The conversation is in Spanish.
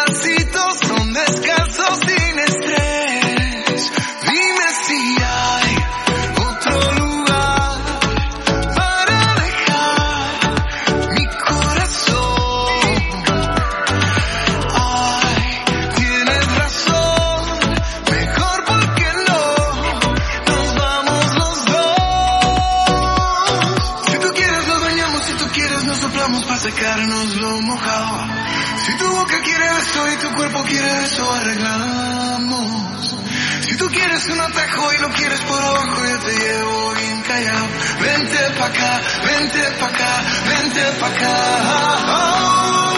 pasitos son descansos sin estrés. Dime si hay otro lugar para dejar mi corazón. Ay, tienes razón, mejor porque no nos vamos los dos. Si tú quieres nos bañamos, si tú quieres nos soplamos para secarnos lo mojado. Si tu boca quiere beso y tu cuerpo quiere beso, arreglamos. Si tú quieres un atajo y lo quieres por abajo, yo te llevo bien callado. Vente pa' acá, vente pa' acá, vente pa' acá.